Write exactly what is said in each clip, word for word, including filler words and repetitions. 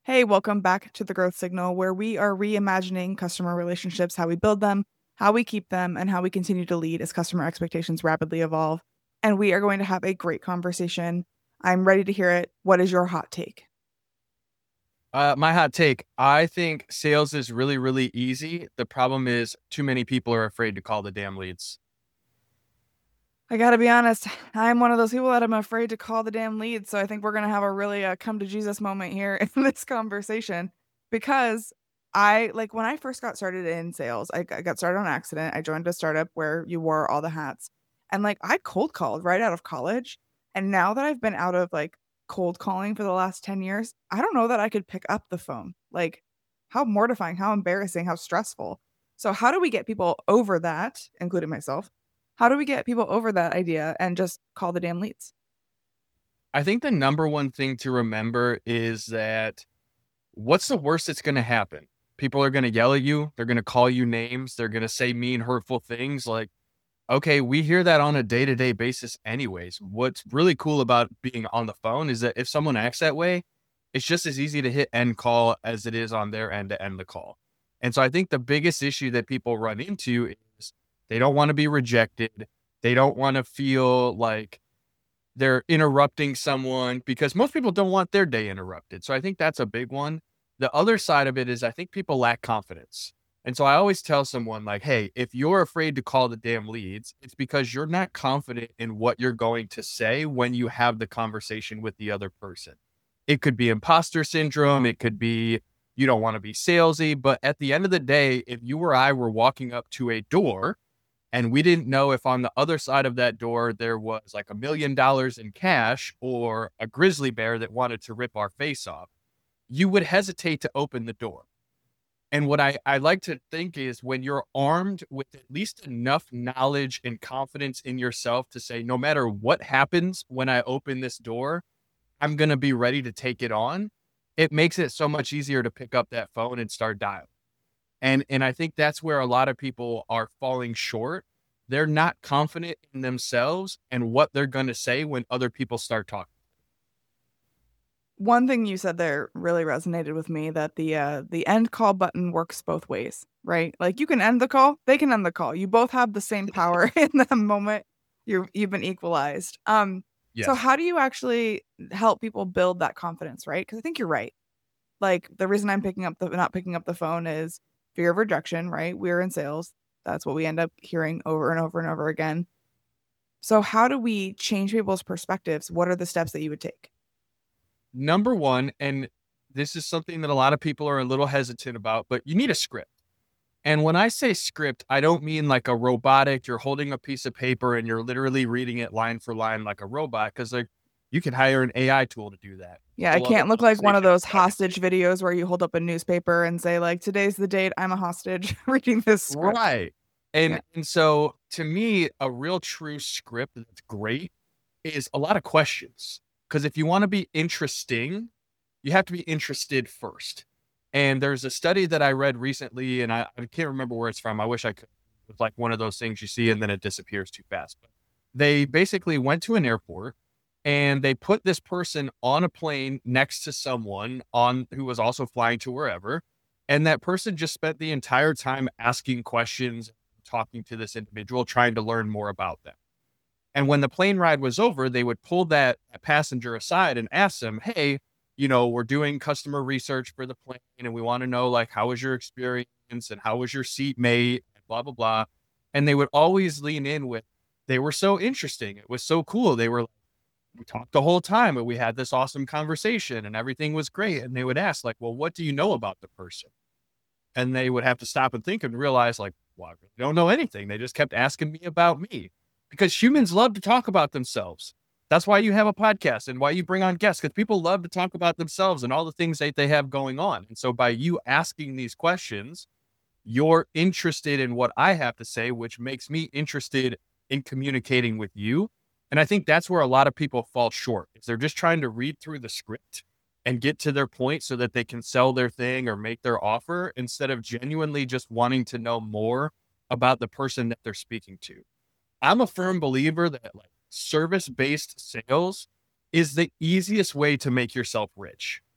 Hey, welcome back to the Growth Signal, where we are reimagining customer relationships, how we build them, how we keep them, and how we continue to lead as customer expectations rapidly evolve. And we are going to have a great conversation. I'm ready to hear it. What is your hot take? Uh, my hot take, I think sales is really, really easy. The problem is too many people are afraid to call the damn leads. I gotta be honest, I'm one of those people that I'm afraid to call the damn lead. So I think we're gonna have a really uh, come to Jesus moment here in this conversation because I like when I first got started in sales, I, I got started on accident. I joined a startup where you wore all the hats, and like I cold called right out of college. And now that I've been out of like cold calling for the last ten years, I don't know that I could pick up the phone. Like, how mortifying, how embarrassing, how stressful. So, how do we get people over that, including myself? How do we get people over that idea and just call the damn leads? I think the number one thing to remember is that what's the worst that's going to happen? People are going to yell at you. They're going to call you names. They're going to say mean, hurtful things. Like, okay, we hear that on a day to day basis, anyways. What's really cool about being on the phone is that if someone acts that way, it's just as easy to hit end call as it is on their end to end the call. And so I think the biggest issue that people run into is they don't want to be rejected. They don't want to feel like they're interrupting someone because most people don't want their day interrupted. So I think that's a big one. The other side of it is I think people lack confidence. And so I always tell someone like, hey, if you're afraid to call the damn leads, it's because you're not confident in what you're going to say when you have the conversation with the other person. It could be imposter syndrome. It could be you don't want to be salesy. But at the end of the day, if you or I were walking up to a door and we didn't know if on the other side of that door there was like a million dollars in cash or a grizzly bear that wanted to rip our face off, you would hesitate to open the door. And what I, I like to think is when you're armed with at least enough knowledge and confidence in yourself to say, no matter what happens when I open this door, I'm going to be ready to take it on. It makes it so much easier to pick up that phone and start dialing. And and I think that's where a lot of people are falling short. They're not confident in themselves and what they're going to say when other people start talking. One thing you said there really resonated with me that the uh the end call button works both ways, right? Like you can end the call, they can end the call. You both have the same power in that moment. You're you've been equalized. Um so Yes. how do you actually help people build that confidence, right? Because I think you're right. Like the reason I'm picking up the not picking up the phone is fear of rejection, right? We're in sales. That's what we end up hearing over and over and over again. So how do we change people's perspectives? What are the steps that you would take? Number one, and this is something that a lot of people are a little hesitant about, but you need a script. And when I say script, I don't mean like a robotic, you're holding a piece of paper and you're literally reading it line for line like a robot, because like you can hire an A I tool to do that. Yeah, I Whole other can't look like one of conversation. those hostage videos where you hold up a newspaper and say like today's the date I'm a hostage reading this script. Right. Yeah. And and so to me, a real true script that's great is a lot of questions. Because if you want to be interesting, you have to be interested first. And there's a study that I read recently, and I, I can't remember where it's from. I wish I could. It's like one of those things you see and then it disappears too fast. But they basically went to an airport and they put this person on a plane next to someone on who was also flying to wherever. And that person just spent the entire time asking questions, talking to this individual, trying to learn more about them. And when the plane ride was over, they would pull that passenger aside and ask them, hey, you know, we're doing customer research for the plane and we want to know, like, how was your experience and how was your seatmate and blah, blah, blah. And they would always lean in with, they were so interesting. It was so cool. They were, we talked the whole time and we had this awesome conversation and everything was great. And they would ask, like, well, what do you know about the person? And they would have to stop and think and realize, like, well, I really don't know anything. They just kept asking me about me because humans love to talk about themselves. That's why you have a podcast and why you bring on guests, because people love to talk about themselves and all the things that they have going on. And so by you asking these questions, you're interested in what I have to say, which makes me interested in communicating with you. And I think that's where a lot of people fall short is they're just trying to read through the script and get to their point so that they can sell their thing or make their offer instead of genuinely just wanting to know more about the person that they're speaking to. I'm a firm believer that like service-based sales is the easiest way to make yourself rich.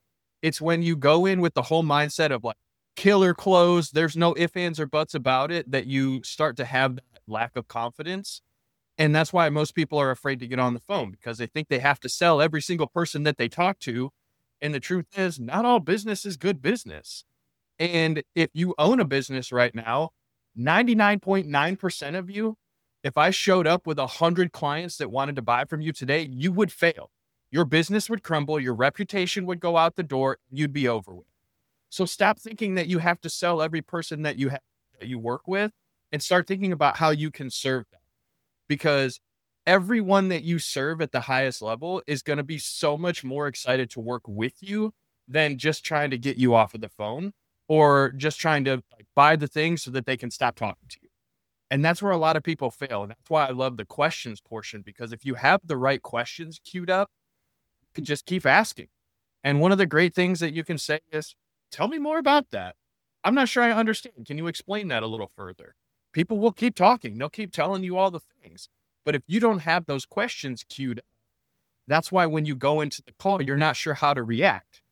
It's when you go in with the whole mindset of like killer close, there's no ifs, ands, or buts about it, that you start to have that lack of confidence. And that's why most people are afraid to get on the phone, because they think they have to sell every single person that they talk to. And the truth is, not all business is good business. And if you own a business right now, ninety-nine point nine percent of you, if I showed up with one hundred clients that wanted to buy from you today, you would fail. Your business would crumble, your reputation would go out the door, you'd be over with. So stop thinking that you have to sell every person that you have, that you work with, and start thinking about how you can serve them. Because everyone that you serve at the highest level is going to be so much more excited to work with you than just trying to get you off of the phone, or just trying to like, buy the things so that they can stop talking to you. And that's where a lot of people fail. And that's why I love the questions portion, because if you have the right questions queued up, you can just keep asking. And one of the great things that you can say is, tell me more about that. I'm not sure I understand. Can you explain that a little further? People will keep talking. They'll keep telling you all the things. But if you don't have those questions queued up, that's why when you go into the call, you're not sure how to react.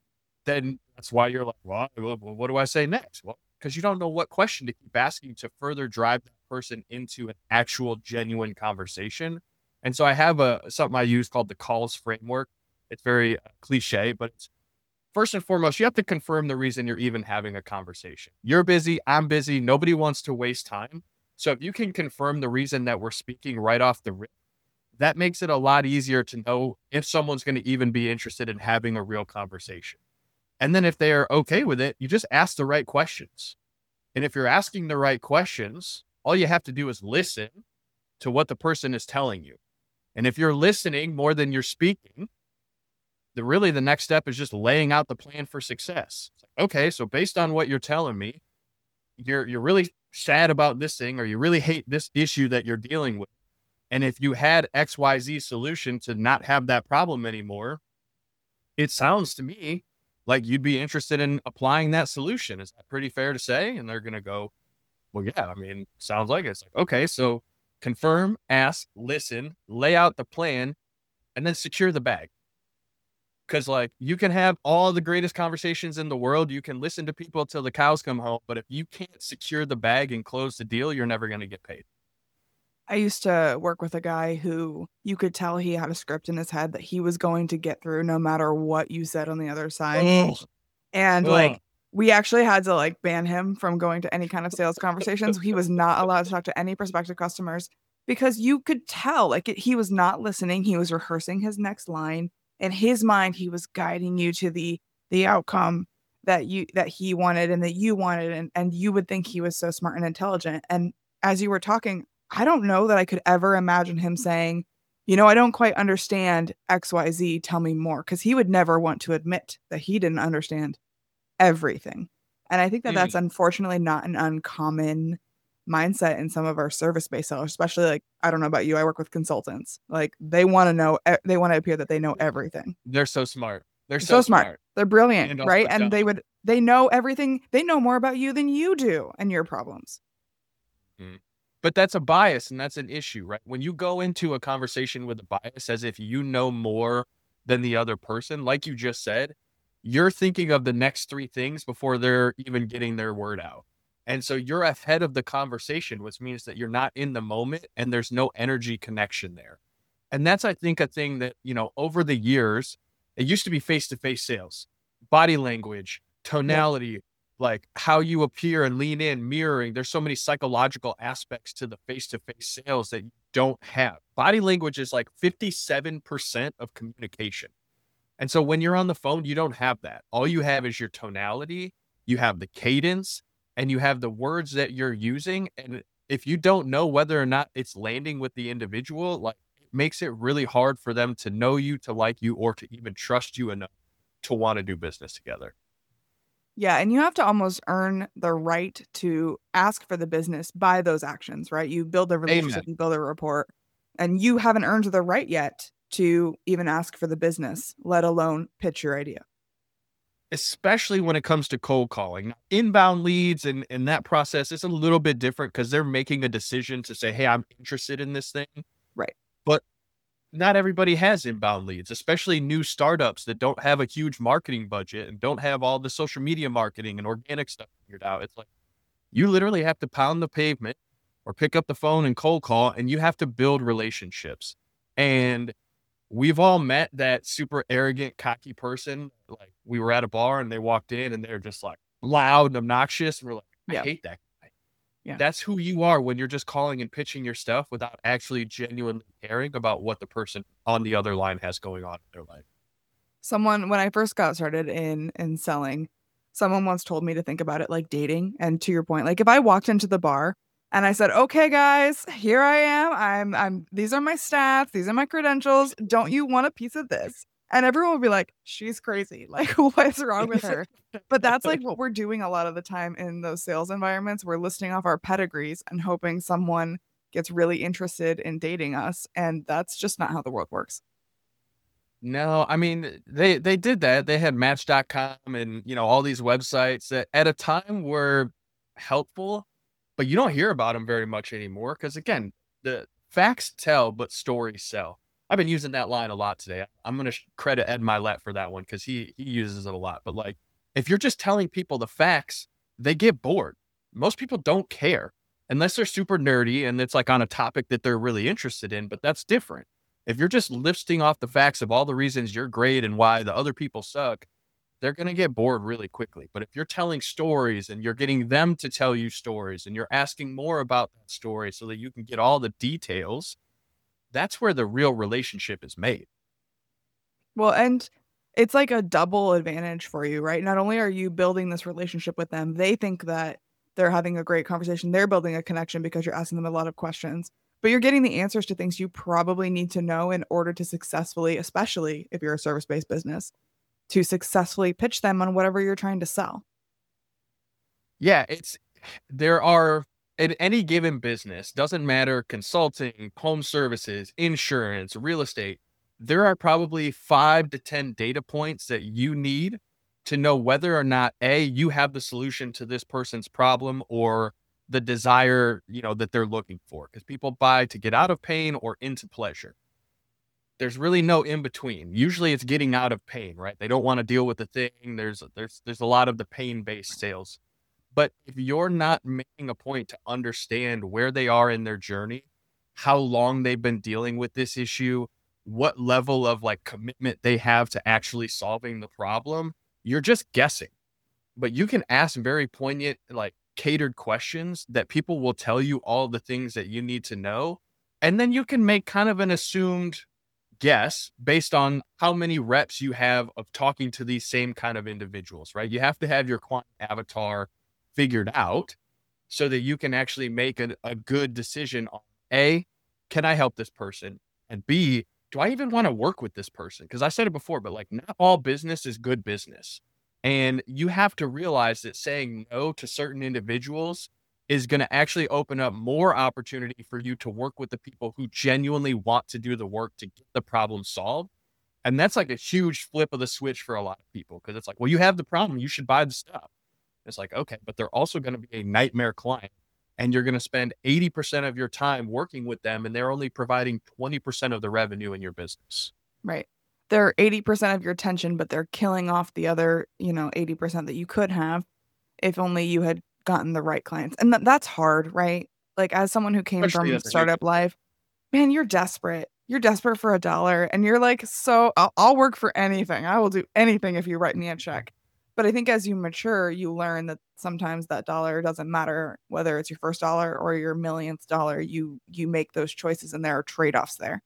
Then that's why you're like, well, what do I say next? Well, because you don't know what question to keep asking to further drive that person into an actual genuine conversation. And so I have a something I use called the calls framework. It's very uh, cliche, but it's first and foremost, you have to confirm the reason you're even having a conversation. You're busy. I'm busy. Nobody wants to waste time. So if you can confirm the reason that we're speaking right off the rip, that makes it a lot easier to know if someone's going to even be interested in having a real conversation. And then if they are okay with it, you just ask the right questions. And if you're asking the right questions, all you have to do is listen to what the person is telling you. And if you're listening more than you're speaking, the really the next step is just laying out the plan for success. It's like, okay, so based on what you're telling me, you're you're really sad about this thing, or you really hate this issue that you're dealing with. And if you had X Y Z solution to not have that problem anymore, it sounds to me like you'd be interested in applying that solution. Is that pretty fair to say? And they're going to go, well, yeah, I mean, sounds like it. It's like, okay, so confirm, ask, listen, lay out the plan, and then secure the bag. Because like you can have all the greatest conversations in the world. You can listen to people till the cows come home. But if you can't secure the bag and close the deal, you're never going to get paid. I used to work with a guy who you could tell he had a script in his head that he was going to get through no matter what you said on the other side. Ugh. And Ugh. like, we actually had to like ban him from going to any kind of sales conversations. He was not allowed to talk to any prospective customers because you could tell like it, he was not listening. He was rehearsing his next line. In his mind, he was guiding you to the the outcome that you that he wanted and that you wanted. And, and you would think he was so smart and intelligent. And as you were talking, I don't know that I could ever imagine him saying, you know, I don't quite understand X Y Z. Tell me more. Because he would never want to admit that he didn't understand everything. And I think that mm. that's unfortunately not an uncommon mindset in some of our service-based sellers, especially like, I don't know about you, I work with consultants. Like they want to know, they want to appear that they know everything. They're so smart. They're so, so smart. smart. They're brilliant, and right? And they would, they know everything. They know more about you than you do and your problems. Mm. But that's a bias and that's an issue, right? When you go into a conversation with a bias as if you know more than the other person, like you just said, you're thinking of the next three things before they're even getting their word out. And so you're ahead of the conversation, which means that you're not in the moment and there's no energy connection there. And that's, I think, a thing that, you know, over the years, it used to be face-to-face sales, body language, tonality, yeah. like how you appear and lean in, mirroring. There's so many psychological aspects to the face-to-face sales that you don't have. Body language is like fifty-seven percent of communication. And so when you're on the phone, you don't have that. All you have is your tonality, you have the cadence, and you have the words that you're using. And if you don't know whether or not it's landing with the individual, like it makes it really hard for them to know you, to like you, or to even trust you enough to want to do business together. Yeah. And you have to almost earn the right to ask for the business by those actions, right? You build a relationship, Amen. You build a rapport, and you haven't earned the right yet to even ask for the business, let alone pitch your idea. Especially when it comes to cold calling. Now, inbound leads and, and that process is a little bit different because they're making a decision to say, hey, I'm interested in this thing. Right. But not everybody has inbound leads, especially new startups that don't have a huge marketing budget and don't have all the social media marketing and organic stuff figured out. It's like you literally have to pound the pavement or pick up the phone and cold call, and you have to build relationships. And we've all met that super arrogant, cocky person. Like we were at a bar and they walked in and they're just like loud and obnoxious. And we're like, I Yeah. hate that guy. Yeah. That's who you are when you're just calling and pitching your stuff without actually genuinely caring about what the person on the other line has going on in their life. Someone, when I first got started in in selling, someone once told me to think about it like dating. And to your point, like if I walked into the bar and I said, "Okay, guys, here I am. I'm I'm these are my stats, these are my credentials. Don't you want a piece of this?" And everyone would be like, "She's crazy. Like, what's wrong with her?" But that's like what we're doing a lot of the time in those sales environments. We're listing off our pedigrees and hoping someone gets really interested in dating us. And that's just not how the world works. No, I mean, they they did that. They had Match dot com and, you know, all these websites that at a time were helpful, but you don't hear about them very much anymore. Because again, the facts tell, but stories sell. I've been using that line a lot today. I'm gonna sh credit Ed Milet for that one because he he uses it a lot. But, like, if you're just telling people the facts, they get bored. Most people don't care unless they're super nerdy and it's, like, on a topic that they're really interested in, but that's different. If you're just listing off the facts of all the reasons you're great and why the other people suck, they're going to get bored really quickly. But if you're telling stories and you're getting them to tell you stories and you're asking more about that story so that you can get all the details, that's where the real relationship is made. Well, and it's like a double advantage for you, right? Not only are you building this relationship with them, they think that they're having a great conversation. They're building a connection because you're asking them a lot of questions, but you're getting the answers to things you probably need to know in order to successfully, especially if you're a service-based business, to successfully pitch them on whatever you're trying to sell. Yeah, it's there are in any given business, doesn't matter consulting, home services, insurance, real estate, there are probably five to ten data points that you need to know whether or not A, you have the solution to this person's problem or the desire, you know, that they're looking for. Because people buy to get out of pain or into pleasure. There's really no in between. Usually it's getting out of pain, right? They don't want to deal with the thing. There's there's there's a lot of the pain-based sales. But if you're not making a point to understand where they are in their journey, how long they've been dealing with this issue, what level of like commitment they have to actually solving the problem, you're just guessing. But you can ask very poignant, like catered questions that people will tell you all the things that you need to know. And then you can make kind of an assumed guess based on how many reps you have of talking to these same kind of individuals, right? You have to have your client avatar figured out so that you can actually make a, a good decision on A, can I help this person? And B, do I even want to work with this person? Because I said it before, but like not all business is good business. And you have to realize that saying no to certain individuals is going to actually open up more opportunity for you to work with the people who genuinely want to do the work to get the problem solved. And that's like a huge flip of the switch for a lot of people because it's like, well, you have the problem, you should buy the stuff. It's like, okay, but they're also going to be a nightmare client and you're going to spend eighty percent of your time working with them and they're only providing twenty percent of the revenue in your business. Right. They're eighty percent of your attention, but they're killing off the other, you know, eighty percent that you could have if only you had gotten the right clients. And th- that's hard, right? Like as someone who came Especially from as a new startup life, man, you're desperate. You're desperate for a dollar and you're like, so I'll, I'll work for anything. I will do anything if you write me a check. But I think as you mature, you learn that sometimes that dollar doesn't matter whether it's your first dollar or your millionth dollar. You you make those choices and there are trade-offs there.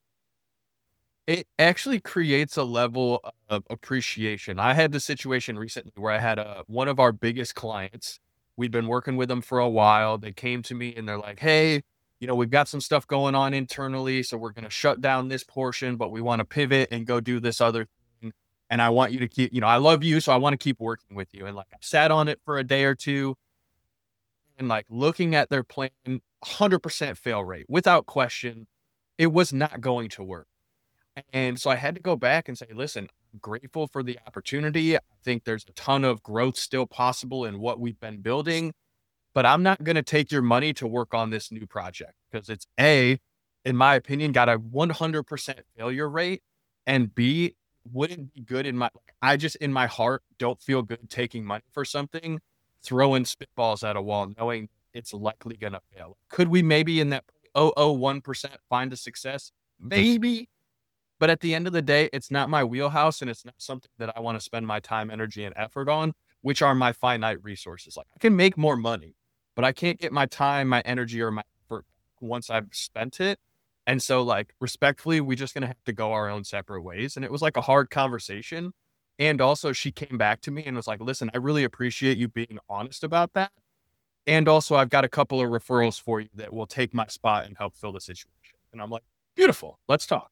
It actually creates a level of appreciation. I had the situation recently where I had a one of our biggest clients. We'd been working with them for a while. They came to me and they're like, "Hey, you know, we've got some stuff going on internally, so we're going to shut down this portion, but we want to pivot and go do this other thing. And I want you to keep, you know, I love you, so I want to keep working with you." And like I sat on it for a day or two and like looking at their plan, one hundred percent fail rate without question. It was not going to work. And so I had to go back and say, listen, I'm grateful for the opportunity. I think there's a ton of growth still possible in what we've been building, but I'm not going to take your money to work on this new project because it's A, in my opinion, got a one hundred percent failure rate, and B, wouldn't be good in my, I just in my heart don't feel good taking money for something, throwing spitballs at a wall, knowing it's likely going to fail. Could we maybe in that zero point zero zero one percent find a success? Maybe. But at the end of the day, it's not my wheelhouse, and it's not something that I want to spend my time, energy, and effort on, which are my finite resources. Like I can make more money, but I can't get my time, my energy, or my effort once I've spent it. And so like respectfully, we just going to have to go our own separate ways. And it was like a hard conversation. And also she came back to me and was like, listen, I really appreciate you being honest about that. And also I've got a couple of referrals for you that will take my spot and help fill the situation. And I'm like, beautiful. Let's talk.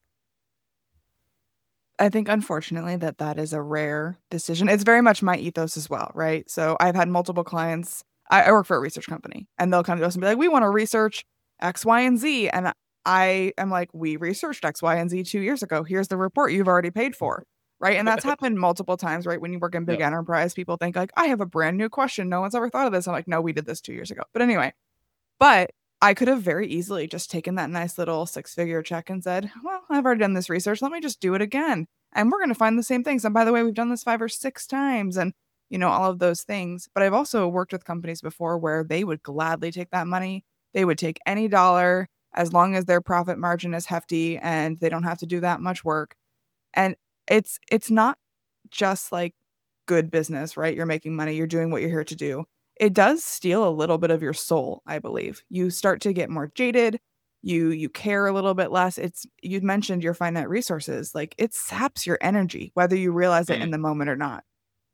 I think unfortunately that that is a rare decision. It's very much my ethos as well, right? So I've had multiple clients. I, I work for a research company, and they'll come to us and be like, we want to research X, Y, and Z. And I am like, we researched X, Y, and Z two years ago. Here's the report you've already paid for, right? And that's happened multiple times, right? When you work in big Yeah. enterprise, people think like, I have a brand new question. No one's ever thought of this. I'm like, no, we did this two years ago. But anyway, but I could have very easily just taken that nice little six-figure check and said, well, I've already done this research. Let me just do it again. And we're going to find the same things. And by the way, we've done this five or six times and, you know, all of those things. But I've also worked with companies before where they would gladly take that money. They would take any dollar as long as their profit margin is hefty and they don't have to do that much work. And it's it's not just like good business, right? You're making money. You're doing what you're here to do. It does steal a little bit of your soul, I believe. You start to get more jaded. You you care a little bit less. It's you mentioned your finite resources. Like it saps your energy, whether you realize it in the moment or not.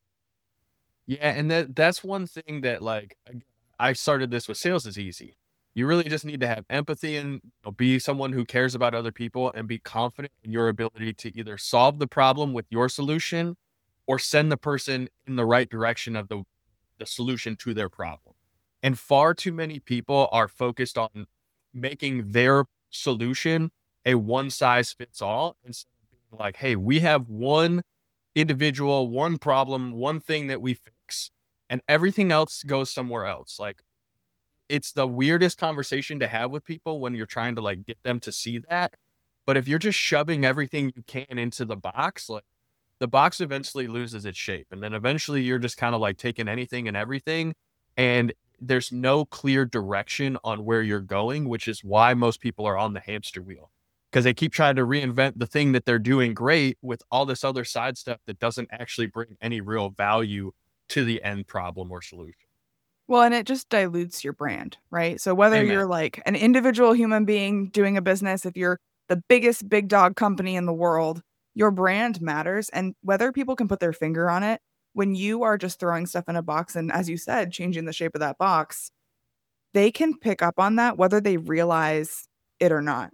Yeah, and that that's one thing that like I started this with sales is easy. You really just need to have empathy and you know, be someone who cares about other people and be confident in your ability to either solve the problem with your solution or send the person in the right direction of the the solution to their problem. And far too many people are focused on making their solution a one size fits all instead of being like, hey, we have one individual, one problem, one thing that we fix, and everything else goes somewhere else. Like it's the weirdest conversation to have with people when you're trying to like get them to see that. But if you're just shoving everything you can into the box, like the box eventually loses its shape. And then eventually you're just kind of like taking anything and everything. And there's no clear direction on where you're going, which is why most people are on the hamster wheel because they keep trying to reinvent the thing that they're doing great with all this other side stuff that doesn't actually bring any real value to the end problem or solution. Well, and it just dilutes your brand, right? So whether Amen. you're like an individual human being doing a business, if you're the biggest big dog company in the world, your brand matters. And whether people can put their finger on it, when you are just throwing stuff in a box and, as you said, changing the shape of that box, they can pick up on that whether they realize it or not.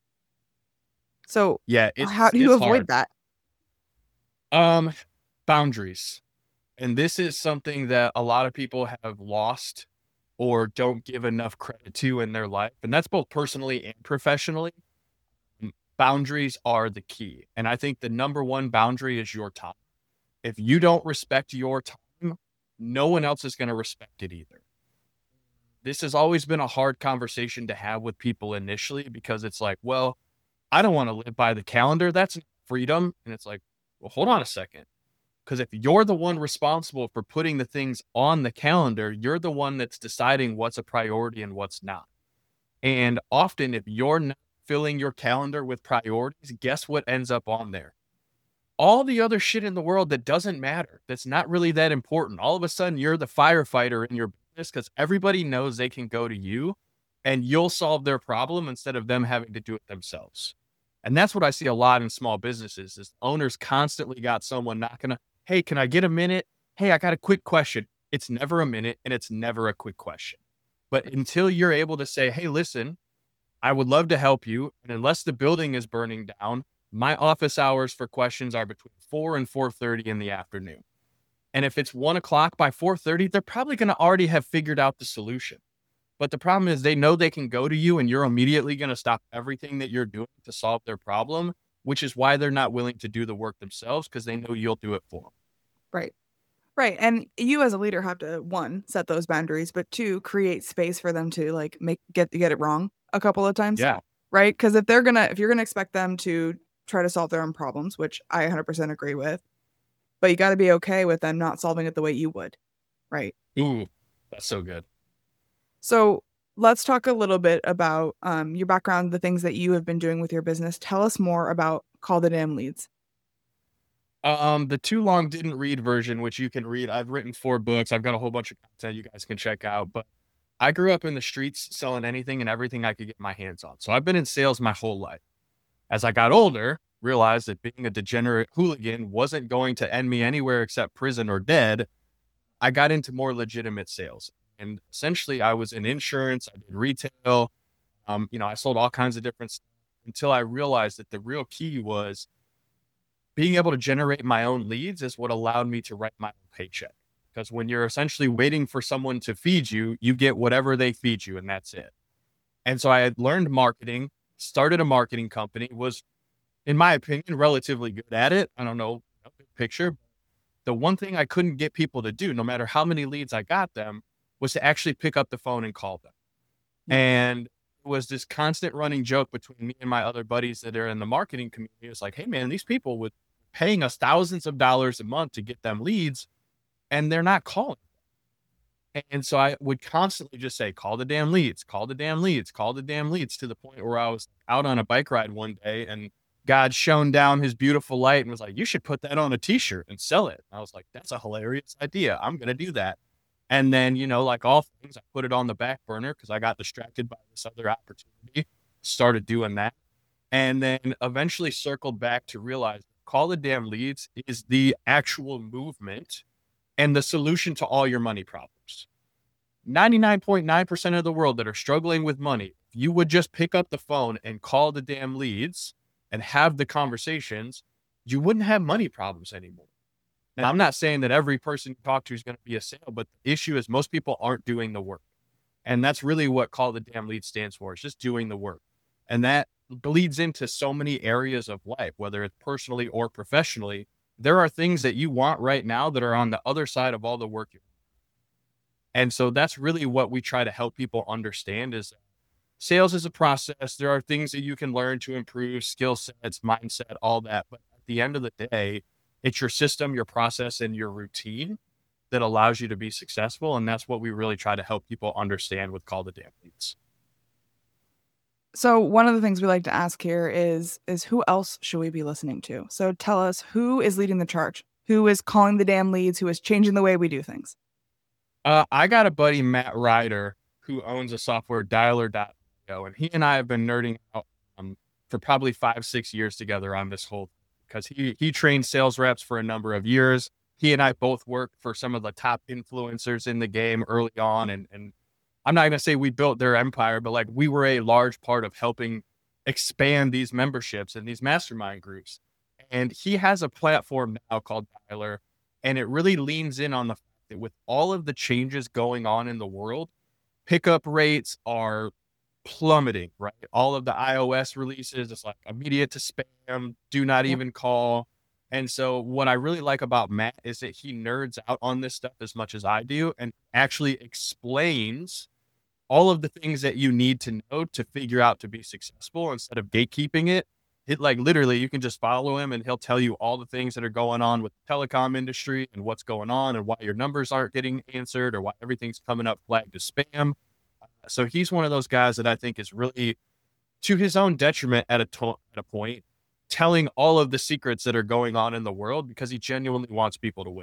So yeah, it's, how do you avoid hard. that? Um, boundaries. And this is something that a lot of people have lost or don't give enough credit to in their life. And that's both personally and professionally. Boundaries are the key. And I think the number one boundary is your time. If you don't respect your time, no one else is going to respect it either. This has always been a hard conversation to have with people initially because it's like, well, I don't want to live by the calendar. That's freedom. And it's like, well, hold on a second. Because if you're the one responsible for putting the things on the calendar, you're the one that's deciding what's a priority and what's not. And often if you're not filling your calendar with priorities, guess what ends up on there? All the other shit in the world that doesn't matter, that's not really that important. All of a sudden, you're the firefighter in your business because everybody knows they can go to you and you'll solve their problem instead of them having to do it themselves. And that's what I see a lot in small businesses is owners constantly got someone knocking on, hey, can I get a minute? Hey, I got a quick question. It's never a minute and it's never a quick question. But until you're able to say, hey, listen, I would love to help you. And unless the building is burning down, my office hours for questions are between four and four thirty in the afternoon. And if it's one o'clock by four thirty, they're probably going to already have figured out the solution. But the problem is they know they can go to you and you're immediately going to stop everything that you're doing to solve their problem, which is why they're not willing to do the work themselves because they know you'll do it for them. Right. Right. And you as a leader have to, one, set those boundaries, but two, create space for them to like make get get it wrong a couple of times. Yeah. right? Because if they're gonna, if you're gonna expect them to try to solve their own problems, which I one hundred percent agree with, but you got to be okay with them not solving it the way you would, right? Ooh, that's so good. So let's talk a little bit about um, your background, the things that you have been doing with your business. Tell us more about Call the Damn Leads. Um, the too long didn't read version, which you can read. I've written four books. I've got a whole bunch of content you guys can check out. But I grew up in the streets selling anything and everything I could get my hands on. So I've been in sales my whole life. As I got older, realized that being a degenerate hooligan wasn't going to end me anywhere except prison or dead. I got into more legitimate sales. And essentially, I was in insurance, I did retail. Um, you know, I sold all kinds of different stuff until I realized that the real key was being able to generate my own leads is what allowed me to write my own paycheck. Because when you're essentially waiting for someone to feed you, you get whatever they feed you, and that's it. And so I had learned marketing, started a marketing company, was, in my opinion, relatively good at it. I don't know, big picture. The one thing I couldn't get people to do, no matter how many leads I got them, was to actually pick up the phone and call them. Yeah. And it was this constant running joke between me and my other buddies that are in the marketing community. It's like, hey man, these people would paying us thousands of dollars a month to get them leads, and they're not calling. And so I would constantly just say, call the damn leads, call the damn leads, call the damn leads, to the point where I was out on a bike ride one day and God shone down his beautiful light and was like, you should put that on a t-shirt and sell it. I was like, that's a hilarious idea. I'm going to do that. And then, you know, like all things, I put it on the back burner because I got distracted by this other opportunity, started doing that. And then eventually circled back to realize call the damn leads is the actual movement and the solution to all your money problems. ninety-nine point nine percent of the world that are struggling with money, if you would just pick up the phone and call the damn leads and have the conversations, you wouldn't have money problems anymore. Now, I'm not saying that every person you talk to is going to be a sale, but the issue is most people aren't doing the work. And that's really what Call the Damn Lead stands for. It's just doing the work. And that bleeds into so many areas of life, whether it's personally or professionally. There are things that you want right now that are on the other side of all the work you do. And so that's really what we try to help people understand is sales is a process. There are things that you can learn to improve, skill sets, mindset, all that. But at the end of the day, it's your system, your process, and your routine that allows you to be successful. And that's what we really try to help people understand with Call the Damn Leads. So one of the things we like to ask here is, is who else should we be listening to? So tell us, who is leading the charge? Who is calling the damn leads? Who is changing the way we do things? Uh, I got a buddy, Matt Ryder, who owns a software, dialer dot io, and he and I have been nerding out um, for probably five, six years together on this whole, because he, he trained sales reps for a number of years. He and I both worked for some of the top influencers in the game early on. And, and I'm not going to say we built their empire, but like we were a large part of helping expand these memberships and these mastermind groups. And he has a platform now called Dialer, and it really leans in on the fact that with all of the changes going on in the world, pickup rates are plummeting, right? All of the iOS releases, it's like immediate to spam, do not Yep. even call. And so what I really like about Matt is that he nerds out on this stuff as much as I do and actually explains all of the things that you need to know to figure out to be successful instead of gatekeeping it. It like literally you can just follow him and he'll tell you all the things that are going on with the telecom industry and what's going on and why your numbers aren't getting answered or why everything's coming up flagged as spam. So he's one of those guys that I think is really, to his own detriment at a, to- at a point, telling all of the secrets that are going on in the world because he genuinely wants people to win.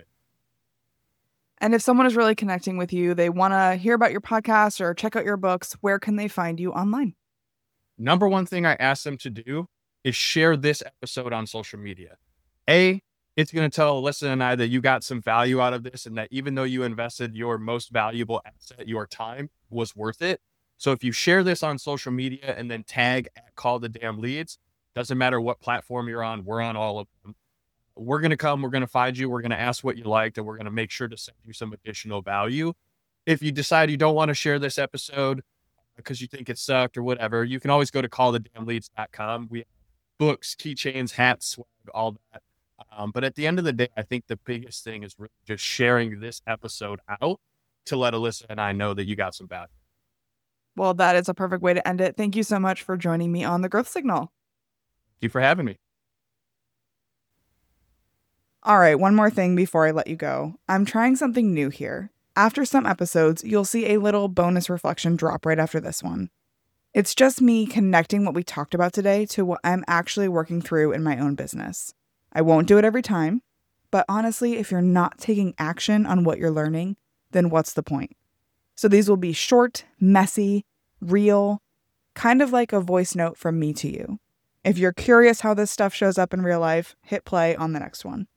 And if someone is really connecting with you, they want to hear about your podcast or check out your books, where can they find you online? Number one thing I ask them to do is share this episode on social media. A, it's going to tell Alyssa and I that you got some value out of this and that even though you invested your most valuable asset, your time, was worth it. So if you share this on social media and then tag at Call the Damn Leads, doesn't matter what platform you're on, we're on all of them. We're going to come, we're going to find you, we're going to ask what you liked, and we're going to make sure to send you some additional value. If you decide you don't want to share this episode because you think it sucked or whatever, you can always go to call the damn leads dot com. We have books, keychains, hats, swag, all that. Um, but at the end of the day, I think the biggest thing is really just sharing this episode out to let Alyssa and I know that you got some value. Well, that is a perfect way to end it. Thank you so much for joining me on The Growth Signal. Thank you for having me. All right, one more thing before I let you go. I'm trying something new here. After some episodes, you'll see a little bonus reflection drop right after this one. It's just me connecting what we talked about today to what I'm actually working through in my own business. I won't do it every time, but honestly, if you're not taking action on what you're learning, then what's the point? So these will be short, messy, real, kind of like a voice note from me to you. If you're curious how this stuff shows up in real life, hit play on the next one.